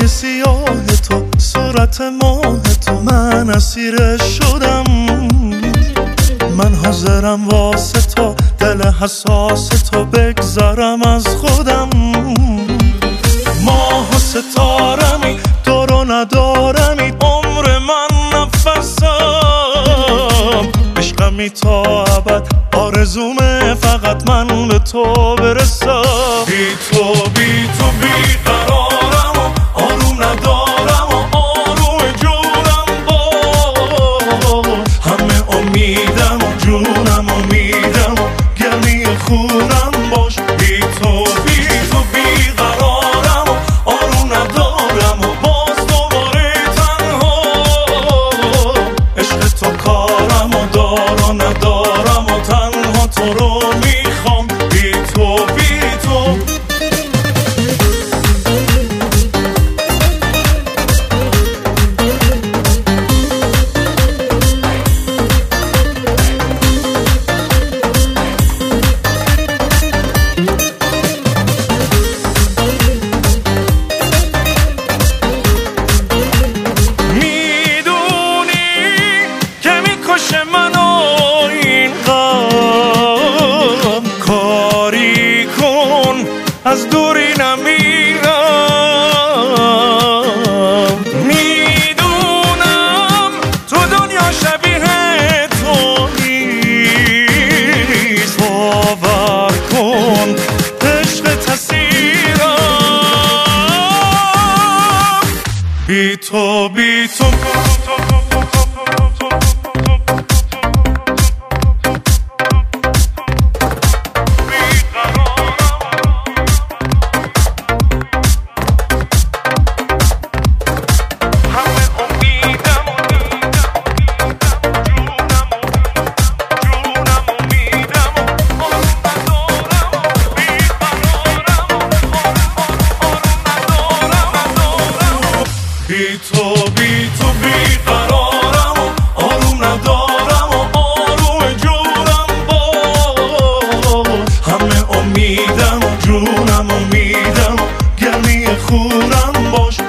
چشای سیاه تو، صورت ماه تو، من اسیرش شدم. من حاضرم واسه تو، دل حساس تو، بگذارم از خودم. ماه و ستارمی، تو رو ندارمی، عمر من نفسم. عشقمی تا ابد، آرزومه فقط من به تو برسم. بی تو بیقرارم و آروم ندارم و آروم جونم همه امیدم و جونم امیدم و گرمی خونم باش. بی تو بیقرارم و آروم ندارم و باز دوباره تنها. عشق تو کارم و دار و ندارم و تنها تو رو میخوام. بی تو از دوری نمیرم. میدونم تو دنیا شبیه تو نیست، باور کن عشق تسیرم. بی تو بیقرارم و آروم ندارم و آروم جونم باش. همه امیدم و جونم امیدم و گرمی خونم باش.